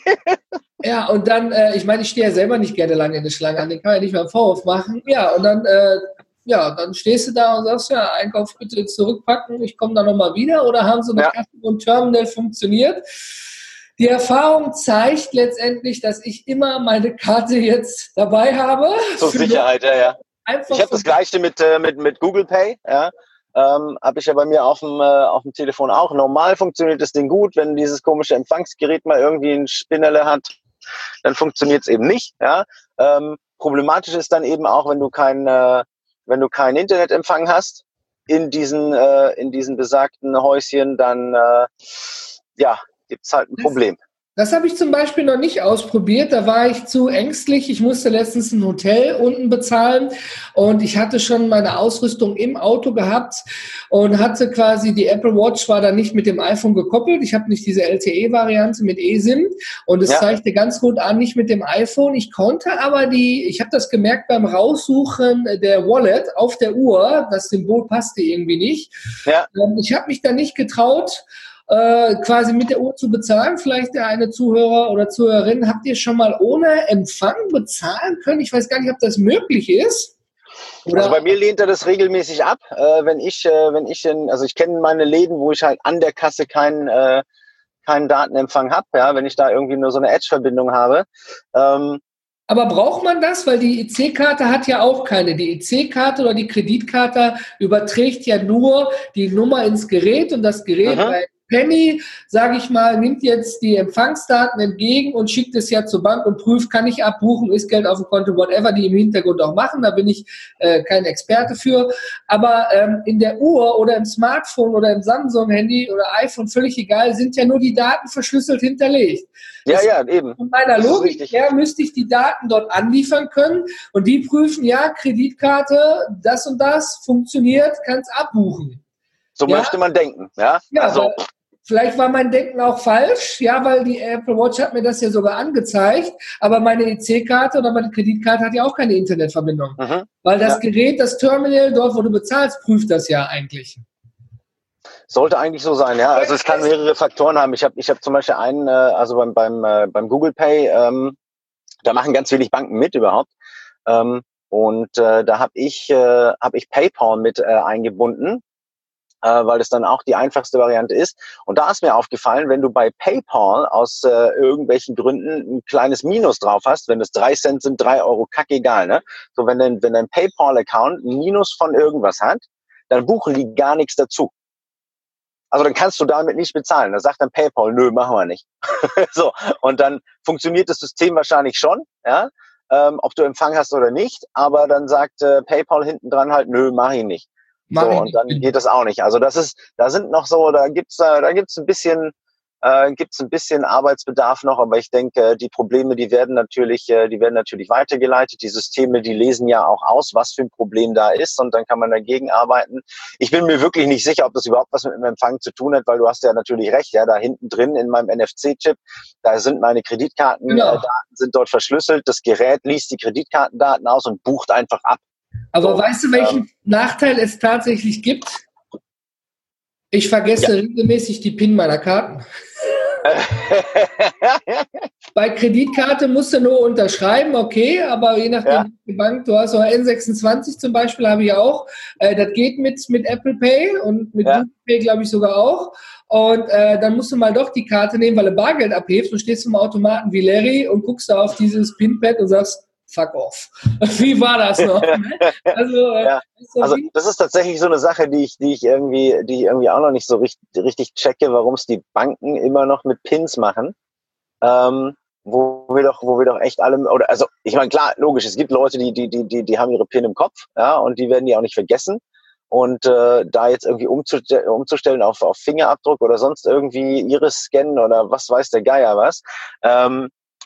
Ja, und dann, äh, ich meine, ich stehe ja selber nicht gerne lange in der Schlange an, den kann man ja nicht mal einen Vorwurf machen. Ja, und dann, äh, ja, dann stehst du da und sagst, ja, Einkauf bitte zurückpacken, ich komme da nochmal wieder. Oder haben so eine Ja. Kasse und Terminal funktioniert? Die Erfahrung zeigt letztendlich, dass ich immer meine Karte jetzt dabei habe. Zur Sicherheit, ja, ja. Einfach ich habe das Gleiche mit, äh, mit, mit Google Pay, ja. Ähm, habe ich ja bei mir auf dem, äh, auf dem Telefon auch. Normal funktioniert das Ding gut, wenn dieses komische Empfangsgerät mal irgendwie ein Spinnerle hat, dann funktioniert es eben nicht, ja. Ähm, problematisch ist dann eben auch, wenn du kein, äh, wenn du keinen Internetempfang hast in diesen, äh, in diesen besagten Häuschen, dann, äh, ja, gibt es halt ein Problem. Das habe ich zum Beispiel noch nicht ausprobiert. Da war ich zu ängstlich. Ich musste letztens ein Hotel unten bezahlen und ich hatte schon meine Ausrüstung im Auto gehabt und hatte quasi die Apple Watch, war dann nicht mit dem iPhone gekoppelt. Ich habe nicht diese L T E-Variante mit eSIM und es ja. zeigte ganz gut an, nicht mit dem iPhone. Ich konnte aber die, ich habe das gemerkt beim Raussuchen der Wallet auf der Uhr, das Symbol passte irgendwie nicht. Ja. Ich habe mich da nicht getraut, Äh, quasi mit der Uhr zu bezahlen. Vielleicht der eine Zuhörer oder Zuhörerin, habt ihr schon mal ohne Empfang bezahlen können? Ich weiß gar nicht, ob das möglich ist. Oder? Also bei mir lehnt er das regelmäßig ab, äh, wenn ich, äh, wenn ich in, also ich kenne meine Läden, wo ich halt an der Kasse keinen, äh, keinen Datenempfang habe, ja, wenn ich da irgendwie nur so eine Edge-Verbindung habe. Ähm, Aber braucht man das? Weil die E C-Karte hat ja auch keine. Die E C-Karte oder die Kreditkarte überträgt ja nur die Nummer ins Gerät und das Gerät Aha. bei Penny, sage ich mal, nimmt jetzt die Empfangsdaten entgegen und schickt es ja zur Bank und prüft, kann ich abbuchen, ist Geld auf dem Konto, whatever, die im Hintergrund auch machen, da bin ich äh, kein Experte für. Aber ähm, in der Uhr oder im Smartphone oder im Samsung-Handy oder iPhone, völlig egal, sind ja nur die Daten verschlüsselt hinterlegt. Ja, das ja, eben. Von meiner Logik her müsste ich die Daten dort anliefern können und die prüfen, ja, Kreditkarte, das und das funktioniert, kannst abbuchen. So ja? möchte man denken, ja. Ja, also. Vielleicht war mein Denken auch falsch, ja, weil die Apple Watch hat mir das ja sogar angezeigt, aber meine E C-Karte oder meine Kreditkarte hat ja auch keine Internetverbindung. Mhm. Weil das ja. Gerät, das Terminal, dort wo du bezahlst, prüft das ja eigentlich. Sollte eigentlich so sein, ja. Also es kann mehrere Faktoren haben. Ich habe ich hab zum Beispiel einen, also beim, beim, beim Google Pay, ähm, da machen ganz wenig Banken mit überhaupt. Ähm, und äh, da habe ich, äh, hab ich PayPal mit äh, eingebunden, äh, weil das dann auch die einfachste Variante ist. Und da ist mir aufgefallen, wenn du bei PayPal aus äh, irgendwelchen Gründen ein kleines Minus drauf hast, wenn es drei Cent sind, drei Euro, kackegal, ne? So, wenn dein, wenn dein PayPal-Account ein Minus von irgendwas hat, dann buchen die gar nichts dazu. also dann kannst du damit nicht bezahlen. Da sagt dann PayPal, nö, machen wir nicht. So, und dann funktioniert das System wahrscheinlich schon, ja, ähm, ob du Empfang hast oder nicht, aber dann sagt äh, PayPal hinten dran halt, nö, mach ich nicht. Mach so, ich und nicht. dann geht das auch nicht. Also das ist, da sind noch so, da gibt's, äh, da gibt's ein bisschen, äh, gibt's ein bisschen Arbeitsbedarf noch, aber ich denke, die Probleme, die werden natürlich, äh, die werden natürlich weitergeleitet. Die Systeme, die lesen ja auch aus, was für ein Problem da ist, und dann kann man dagegen arbeiten. Ich bin mir wirklich nicht sicher, ob das überhaupt was mit dem Empfang zu tun hat, weil du hast ja natürlich recht, ja, da hinten drin in meinem N F C-Chip, da sind meine Kreditkartendaten, Genau. äh, sind dort verschlüsselt. Das Gerät liest die Kreditkartendaten aus und bucht einfach ab. Aber So, weißt du, welchen ähm, Nachteil es tatsächlich gibt? Ich vergesse ja. regelmäßig die PIN meiner Karten. Bei Kreditkarte musst du nur unterschreiben, okay, aber je nachdem, Ja. die Bank, du hast auch N sechsundzwanzig zum Beispiel, habe ich auch. Äh, das geht mit, mit Apple Pay und mit Ja. Google Pay, glaube ich, sogar auch. Und äh, dann musst du mal doch die Karte nehmen, weil du Bargeld abhebst und stehst zum Automaten wie Larry und guckst da auf dieses PIN-Pad und sagst, fuck off. Wie war das noch? Also, äh, Ja. so Also wie- das ist tatsächlich so eine Sache, die ich, die ich irgendwie, die ich irgendwie auch noch nicht so richtig, richtig checke, warum es die Banken immer noch mit Pins machen, ähm, wo wir doch, wo wir doch echt alle, oder also ich meine klar, logisch, es gibt Leute, die, die, die, die, die haben ihre Pin im Kopf, ja, und die werden die auch nicht vergessen. Und äh, da jetzt irgendwie umzustellen, umzustellen auf, auf Fingerabdruck oder sonst irgendwie Iris-Scan oder was weiß der Geier was, ähm,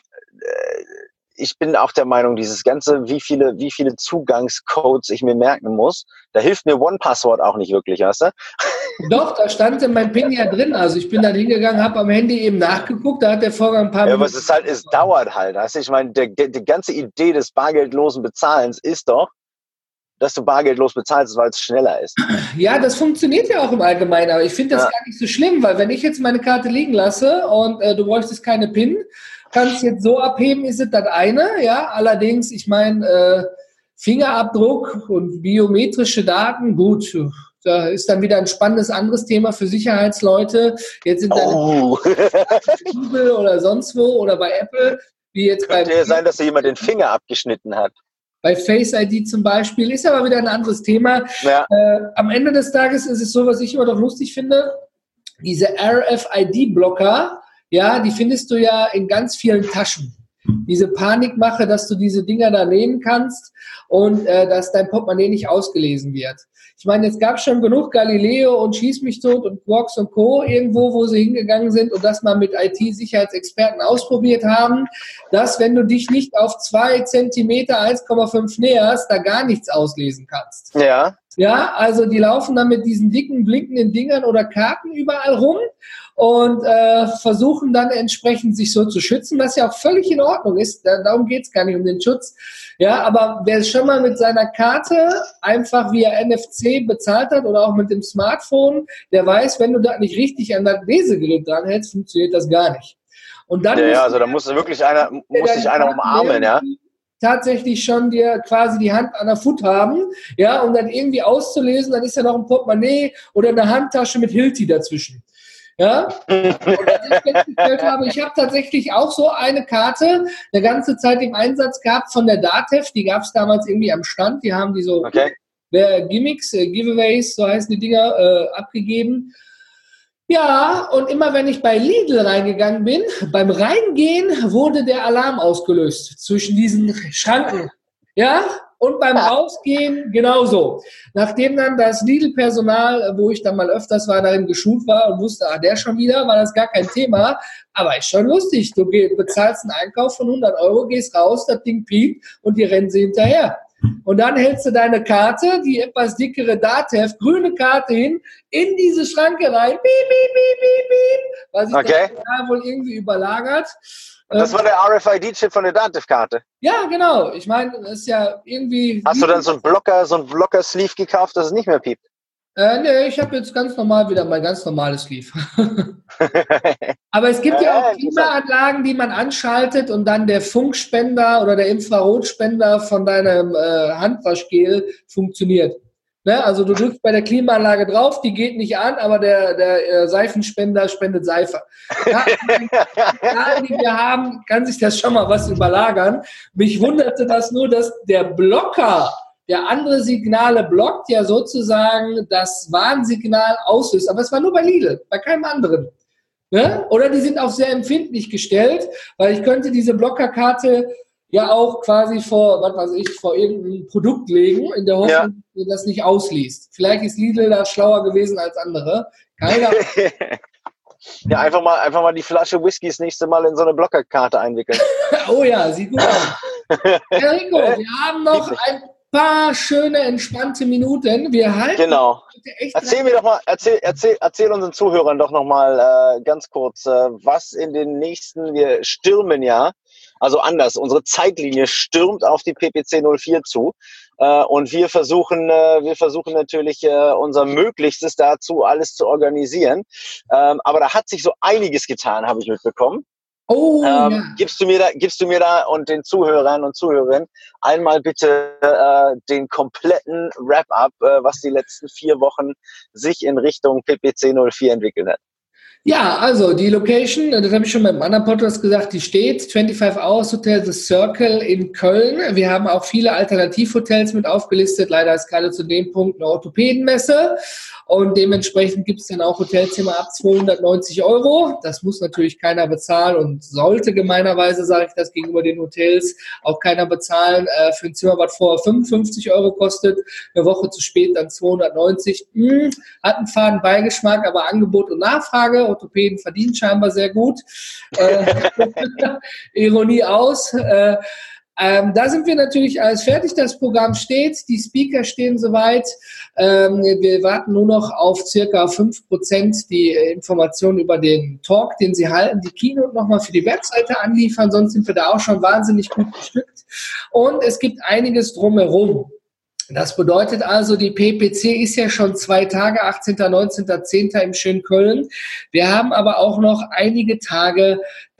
äh, ich bin auch der Meinung, dieses ganze, wie viele, wie viele Zugangscodes ich mir merken muss, da hilft mir One-Password auch nicht wirklich, weißt du? Doch, da stand in meinem PIN ja drin. Also ich bin da hingegangen, habe am Handy eben nachgeguckt, da hat der Vorgang ein paar Ja, aber Minuten. es ist halt, es dauert halt, weißt du? Ich meine, der, die ganze Idee des bargeldlosen Bezahlens ist doch, dass du bargeldlos bezahlst, weil es schneller ist. Ja, das funktioniert ja auch im Allgemeinen, aber ich finde das Ja. gar nicht so schlimm, weil wenn ich jetzt meine Karte liegen lasse und äh, du bräuchtest keine PIN, kannst jetzt so abheben, ist es das eine, ja. Allerdings, ich meine, äh, Fingerabdruck und biometrische Daten, gut, da ist dann wieder ein spannendes anderes Thema für Sicherheitsleute. Jetzt sind deine Oh. Google oder sonst wo oder bei Apple, wie jetzt bei Könnte ja sein, dass dir jemand den Finger abgeschnitten hat. Bei Face I D zum Beispiel, ist aber wieder ein anderes Thema. Ja. Äh, am Ende des Tages ist es so, was ich immer doch lustig finde, diese R F I D-Blocker, ja, die findest du ja in ganz vielen Taschen. Diese Panikmache, dass du diese Dinger da nehmen kannst und äh, dass dein Portemonnaie nicht ausgelesen wird. Ich meine, es gab schon genug Galileo und Schieß mich tot und Quarks und Co. irgendwo, wo sie hingegangen sind und das mal mit I T-Sicherheitsexperten ausprobiert haben, dass wenn du dich nicht auf zwei Zentimeter eins Komma fünf näherst, da gar nichts auslesen kannst. Ja. Ja, also die laufen dann mit diesen dicken, blinkenden Dingern oder Karten überall rum und äh, versuchen dann entsprechend sich so zu schützen, was ja auch völlig in Ordnung ist. Da, darum geht's gar nicht um den Schutz. Ja, aber wer schon mal mit seiner Karte einfach via N F C bezahlt hat oder auch mit dem Smartphone, der weiß, wenn du da nicht richtig an das Lesegerät dranhältst, funktioniert das gar nicht. Und dann Ja, musst ja, du- also da muss wirklich einer, muss der sich deine einer Karten umarmen, ja. irgendwie tatsächlich schon dir quasi die Hand an der Foot haben, ja, um dann irgendwie auszulesen, dann ist ja noch ein Portemonnaie oder eine Handtasche mit Hilti dazwischen. Ja, und was ich festgestellt habe, ich habe tatsächlich auch so eine Karte eine ganze Zeit im Einsatz gehabt von der DATEV, die gab es damals irgendwie am Stand, die haben die so Okay. äh, Gimmicks, äh, Giveaways, so heißen die Dinger, äh, abgegeben. Ja, und immer wenn ich bei Lidl reingegangen bin, beim Reingehen wurde der Alarm ausgelöst zwischen diesen Schranken. Ja, und beim Rausgehen genauso. Nachdem dann das Lidl-Personal, wo ich dann mal öfters war, darin geschult war und wusste, ah, der schon wieder, war das gar kein Thema. Aber ist schon lustig. Du geh, bezahlst einen Einkauf von hundert Euro, gehst raus, das Ding piept und die rennen sie hinterher. Und dann hältst du deine Karte, die etwas dickere DATEV, grüne Karte hin, in diese Schranke rein, piep, piep, piep, piep, piep, was sich Okay. das wohl irgendwie überlagert. Und das war der R F I D-Chip von der DATEV-Karte. Ja, genau. Ich meine, das ist ja irgendwie... Hast du dann so einen Blocker, so einen Blocker-Sleeve gekauft, dass es nicht mehr piept? Äh, nee, ich habe jetzt ganz normal wieder mein ganz normales Sleeve. Aber es gibt ja, Ja, auch interessant. Klimaanlagen, die man anschaltet und dann der Funkspender oder der Infrarotspender von deinem äh, Handwaschgel funktioniert. Ne? Also du drückst bei der Klimaanlage drauf, die geht nicht an, aber der, der äh, Seifenspender spendet Seife. Ja, die wir haben, kann sich das schon mal was überlagern. Mich wunderte das nur, dass der Blocker der andere Signale blockt, ja sozusagen das Warnsignal auslöst. Aber es war nur bei Lidl, bei keinem anderen. Ne? Oder die sind auch sehr empfindlich gestellt, weil ich könnte diese Blockerkarte ja auch quasi vor, was weiß ich, vor irgendeinem Produkt legen, in der Hoffnung, ja. dass das nicht ausliest. Vielleicht ist Lidl da schlauer gewesen als andere. Keine Ahnung. Ja, einfach mal, einfach mal die Flasche Whisky das nächste Mal in so eine Blockerkarte einwickeln. Oh ja, sieht gut aus. Herr Rico, wir haben noch ein paar schöne, entspannte Minuten. Wir halten. Genau. Erzähl mir doch mal, erzähl, erzähl, erzähl unseren Zuhörern doch noch mal äh, ganz kurz, äh, was in den nächsten, wir stürmen ja, also anders, unsere Zeitlinie stürmt auf die P P C null vier zu. Äh, und wir versuchen, äh, wir versuchen natürlich äh, unser Möglichstes dazu, alles zu organisieren. Ähm, aber da hat sich so einiges getan, habe ich mitbekommen. Oh, ähm, ja. Gibst du mir da, gibst du mir da und den Zuhörern und Zuhörerinnen einmal bitte äh, den kompletten Wrap-up, äh, was die letzten vier Wochen sich in Richtung P P C null vier entwickelt hat? Ja, also die Location, das habe ich schon beim anderen Podcast gesagt, die steht, fünfundzwanzig Hours Hotel The Circle in Köln. Wir haben auch viele Alternativhotels mit aufgelistet. Leider ist gerade zu dem Punkt eine Orthopädenmesse und dementsprechend gibt es dann auch Hotelzimmer ab zweihundertneunzig Euro. Das muss natürlich keiner bezahlen und sollte gemeinerweise, sage ich das gegenüber den Hotels, auch keiner bezahlen äh, für ein Zimmer, was vorher fünfundfünfzig Euro kostet, eine Woche zu spät dann zweihundertneunzig. Hm, hat einen faden Beigeschmack, aber Angebot und Nachfrage. Orthopäden verdienen scheinbar sehr gut. Äh, Ironie aus. Äh, ähm, da sind wir natürlich alles fertig. Das Programm steht. Die Speaker stehen soweit. Ähm, wir warten nur noch auf circa fünf Prozent die äh, Informationen über den Talk, den sie halten. Die Keynote nochmal für die Webseite anliefern. Sonst sind wir da auch schon wahnsinnig gut bestückt. Und es gibt einiges drumherum. Das bedeutet also, die P P C ist ja schon zwei Tage, achtzehnten, neunzehnten, zehnten im schönen Köln. Wir haben aber auch noch einige Tage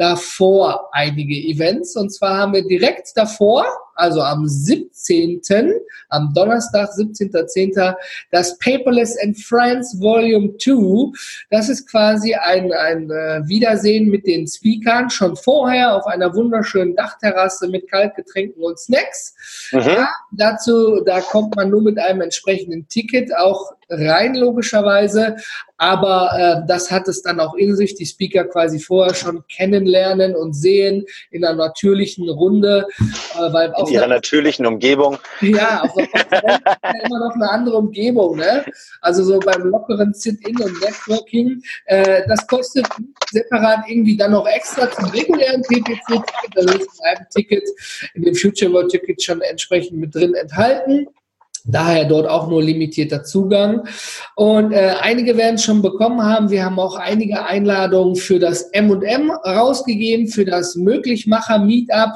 davor einige Events. Und zwar haben wir direkt davor, also am siebzehnten, am Donnerstag, siebzehnten zehnten, das Paperless and Friends Volume zwei. Das ist quasi ein, ein Wiedersehen mit den Speakern schon vorher auf einer wunderschönen Dachterrasse mit Kaltgetränken und Snacks. Mhm. Ja, dazu, da kommt man nur mit einem entsprechenden Ticket auch rein, logischerweise. Aber äh, das hat es dann auch in sich, die Speaker quasi vorher schon kennenlernen und sehen in einer natürlichen Runde. Äh, weil in ihrer natürlichen Umgebung. Ja, auf der Konferenz ist ja immer noch eine andere Umgebung. Ne? Also so beim lockeren Sit-In und Networking. Äh, das kostet separat irgendwie dann noch extra zum regulären P P C-Ticket. Das ist in einem Ticket, in dem Future World Ticket schon entsprechend mit drin enthalten. Daher dort auch nur limitierter Zugang. Und äh, einige werden es schon bekommen haben. Wir haben auch einige Einladungen für das M und M rausgegeben, für das Möglichmacher-Meetup.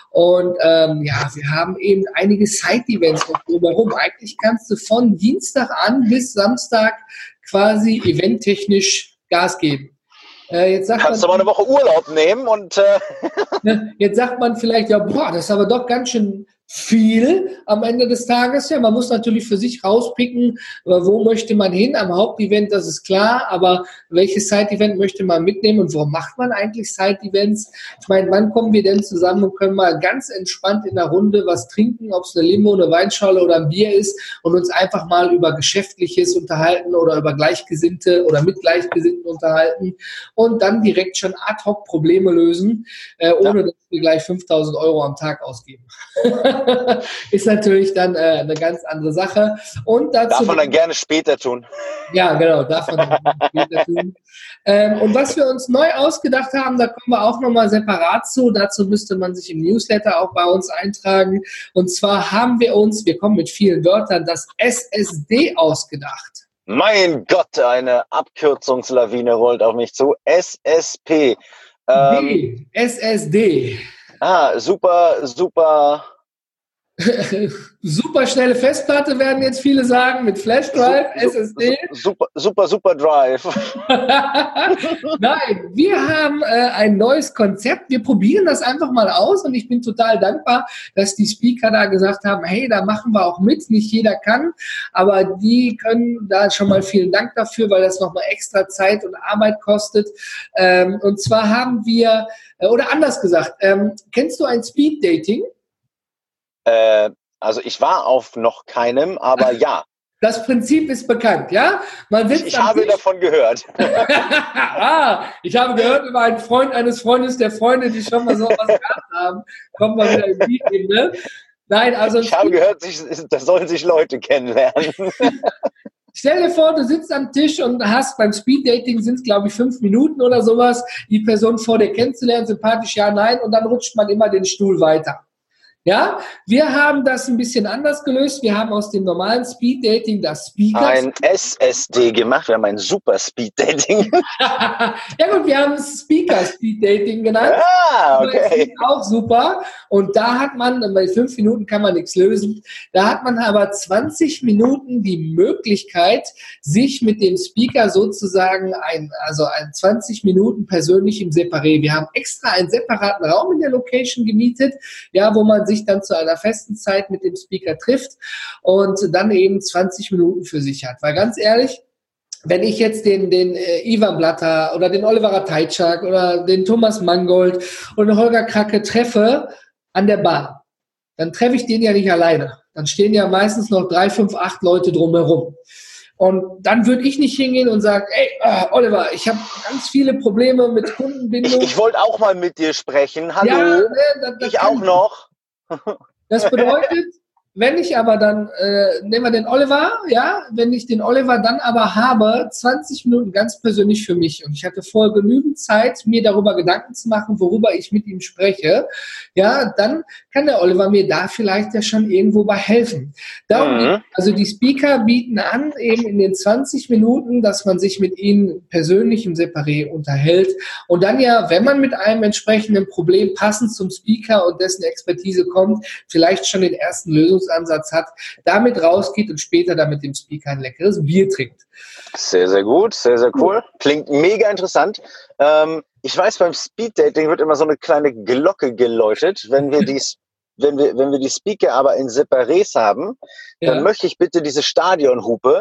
Und ähm, ja, wir haben eben einige Side-Events noch drumherum. Eigentlich kannst du von Dienstag an bis Samstag quasi eventtechnisch Gas geben. Äh, jetzt sagt Kannst man, du mal eine Woche Urlaub nehmen und äh jetzt sagt man vielleicht, ja, boah, das ist aber doch ganz schön viel am Ende des Tages. Ja, man muss natürlich für sich rauspicken, wo möchte man hin. Am Hauptevent, das ist klar, aber welches Side-Event möchte man mitnehmen und warum macht man eigentlich Side-Events? Ich meine, wann kommen wir denn zusammen und können mal ganz entspannt in der Runde was trinken, ob es eine Limo, eine Weinschorle oder ein Bier ist und uns einfach mal über Geschäftliches unterhalten oder über Gleichgesinnte oder mit Gleichgesinnten unterhalten und dann direkt schon ad hoc Probleme lösen, äh, ohne ja. dass wir gleich fünftausend Euro am Tag ausgeben. Ist natürlich dann äh, eine ganz andere Sache. Und dazu darf man dann gerne später tun. Ja, genau, darf man dann später tun. Ähm, und was wir uns neu ausgedacht haben, da kommen wir auch nochmal separat zu. Dazu müsste man sich im Newsletter auch bei uns eintragen. Und zwar haben wir uns, wir kommen mit vielen Wörtern, das S S D ausgedacht. Mein Gott, eine Abkürzungslawine rollt auf mich zu. S S P. Ähm, D, S S D. Ah, super, super. Super schnelle Festplatte werden jetzt viele sagen, mit Flashdrive, S S D. Super, super, super Drive. Nein, wir haben äh, ein neues Konzept. Wir probieren das einfach mal aus und ich bin total dankbar, dass die Speaker da gesagt haben, hey, da machen wir auch mit. Nicht jeder kann, aber die können da schon mal vielen Dank dafür, weil das nochmal extra Zeit und Arbeit kostet. Ähm, und zwar haben wir, äh, oder anders gesagt, ähm, kennst du ein Speed Dating? Äh, Also ich war auf noch keinem, aber ja. Das Prinzip ist bekannt, ja? Man sitzt ich ich habe Tisch. davon gehört. ah, ich habe gehört über einen Freund eines Freundes der Freunde, die schon mal so was gehabt haben. Kommt mal wieder in die Ebene. Nein, also ich habe gehört, da sollen sich Leute kennenlernen. Stell dir vor, du sitzt am Tisch und hast beim Speeddating sind es, glaube ich, fünf Minuten oder sowas, die Person vor dir kennenzulernen, sympathisch, ja, nein, und dann rutscht man immer den Stuhl weiter. Ja, wir haben das ein bisschen anders gelöst. Wir haben aus dem normalen Speeddating das Speaker. Ein S S D gemacht. Wir haben ein super Speeddating. Ja gut, wir haben es Speaker Speeddating genannt. Ah, okay. Das ist auch super. Und da hat man, bei fünf Minuten kann man nichts lösen, da hat man aber zwanzig Minuten die Möglichkeit, sich mit dem Speaker sozusagen ein, also ein zwanzig Minuten persönlich im Separé. Wir haben extra einen separaten Raum in der Location gemietet, ja, wo man sich dann zu einer festen Zeit mit dem Speaker trifft und dann eben zwanzig Minuten für sich hat. Weil ganz ehrlich, wenn ich jetzt den, den äh, Ivan Blatter oder den Oliver Ratajczak oder den Thomas Mangold oder den Holger Kracke treffe an der Bahn, dann treffe ich den ja nicht alleine. Dann stehen ja meistens noch drei, fünf, acht Leute drumherum. Und dann würde ich nicht hingehen und sagen, ey, äh, Oliver, ich habe ganz viele Probleme mit Kundenbindung. Ich, ich wollte auch mal mit dir sprechen. Hallo, ja, ne, das, das ich auch noch. Das bedeutet, wenn ich aber dann, äh, nehmen wir den Oliver, ja, wenn ich den Oliver dann aber habe, zwanzig Minuten ganz persönlich für mich und ich hatte vorher genügend Zeit, mir darüber Gedanken zu machen, worüber ich mit ihm spreche, ja, dann kann der Oliver mir da vielleicht ja schon irgendwo bei helfen. Darum, mhm. Also die Speaker bieten an, eben in den zwanzig Minuten, dass man sich mit ihnen persönlich im Separé unterhält und dann ja, wenn man mit einem entsprechenden Problem passend zum Speaker und dessen Expertise kommt, vielleicht schon den ersten Lösungsansatz hat, damit rausgeht und später dann mit dem Speaker ein leckeres Bier trinkt. Sehr, sehr gut, sehr, sehr cool. Klingt mega interessant. Ähm, ich weiß, beim Speeddating wird immer so eine kleine Glocke geläutet, wenn wir die Wenn wir, wenn wir die Speaker aber in Separés haben, ja. Dann möchte ich bitte diese Stadionhupe.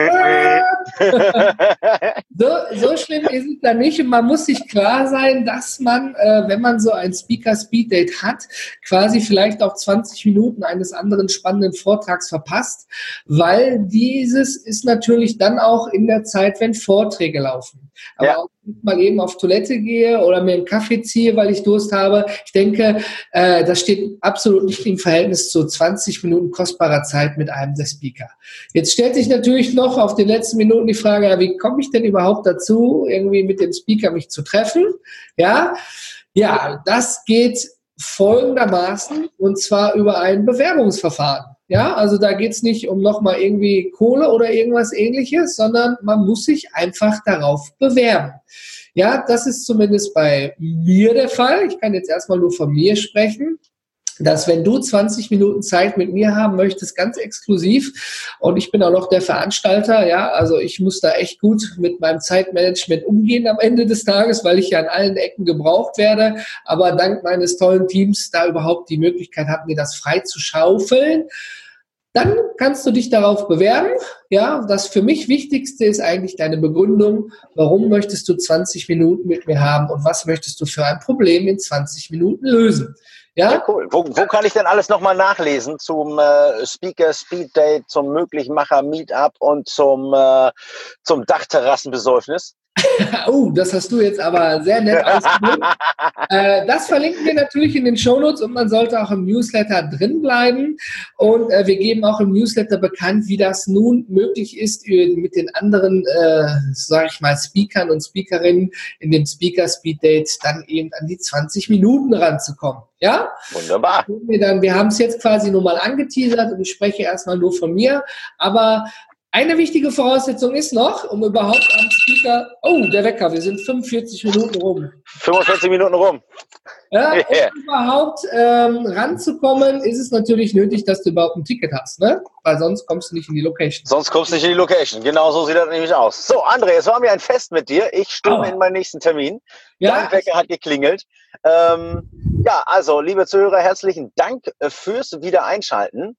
so, so schlimm ist es da nicht. Und man muss sich klar sein, dass man, äh, wenn man so ein Speaker-Speeddate hat, quasi vielleicht auch zwanzig Minuten eines anderen spannenden Vortrags verpasst, weil dieses ist natürlich dann auch in der Zeit, wenn Vorträge laufen. Aber ja. auch wenn ich mal eben auf Toilette gehe oder mir einen Kaffee ziehe, weil ich Durst habe, ich denke, äh, das steht absolut nicht im Verhältnis zu zwanzig Minuten kostbarer Zeit mit einem der Speaker. Jetzt stellt sich natürlich noch auf den letzten Minuten die Frage, ja, wie komme ich denn überhaupt dazu, irgendwie mit dem Speaker mich zu treffen? Ja, ja, das geht folgendermaßen und zwar über ein Bewerbungsverfahren. Ja, also da geht's nicht um nochmal irgendwie Kohle oder irgendwas Ähnliches, sondern man muss sich einfach darauf bewerben. Ja, das ist zumindest bei mir der Fall. Ich kann jetzt erstmal nur von mir sprechen, dass wenn du zwanzig Minuten Zeit mit mir haben möchtest, ganz exklusiv, und ich bin auch noch der Veranstalter, ja, also ich muss da echt gut mit meinem Zeitmanagement umgehen am Ende des Tages, weil ich ja an allen Ecken gebraucht werde, aber dank meines tollen Teams da überhaupt die Möglichkeit habe, mir das frei zu schaufeln. Dann kannst du dich darauf bewerben. Ja, das für mich Wichtigste ist eigentlich deine Begründung. Warum möchtest du zwanzig Minuten mit mir haben und was möchtest du für ein Problem in zwanzig Minuten lösen? Ja, ja, cool. Wo, wo kann ich denn alles nochmal nachlesen zum äh, Speaker Speeddate, zum Möglichmacher Meetup und zum, äh, zum Dachterrassenbesäufnis? Oh, das hast du jetzt aber sehr nett ausgedrückt. äh, das verlinken wir natürlich in den Shownotes und man sollte auch im Newsletter drin bleiben. Und äh, wir geben auch im Newsletter bekannt, wie das nun möglich ist, mit den anderen, äh, sage ich mal, Speakern und Speakerinnen in dem Speaker Speeddate dann eben an die zwanzig Minuten ranzukommen. Ja? Wunderbar. Wir, dann, wir haben es jetzt quasi nur mal angeteasert und ich spreche erstmal nur von mir, aber eine wichtige Voraussetzung ist noch, um überhaupt am Speaker, oh, der Wecker, wir sind fünfundvierzig Minuten rum. fünfundvierzig Minuten rum. Ja, yeah. Um überhaupt ähm, ranzukommen, ist es natürlich nötig, dass du überhaupt ein Ticket hast, ne? Weil sonst kommst du nicht in die Location. Sonst kommst du nicht in die Location, genau so sieht das nämlich aus. So, André, es war mir ein Fest mit dir. Ich stürme oh. in meinen nächsten Termin. Ja. Dein Wecker hat geklingelt. Ähm, ja, also, liebe Zuhörer, herzlichen Dank fürs Wiedereinschalten.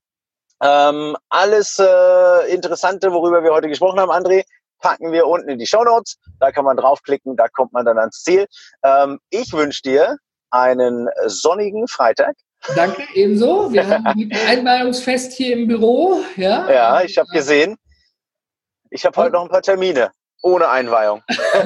Ähm, alles äh, Interessante, worüber wir heute gesprochen haben, André, packen wir unten in die Shownotes. Da kann man draufklicken, da kommt man dann ans Ziel. Ähm, ich wünsche dir einen sonnigen Freitag Danke, ebenso. Wir haben ein Einweihungsfest hier im Büro. Ja, ja ich habe gesehen. Ich habe heute noch ein paar Termine. Ohne Einweihung.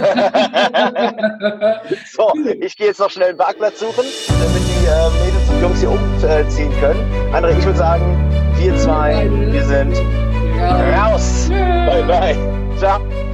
So, ich gehe jetzt noch schnell einen Parkplatz suchen, damit die äh, Mädels und Jungs hier umziehen können. André, ich würde sagen, wir zwei, wir sind raus. Bye, bye. Ciao.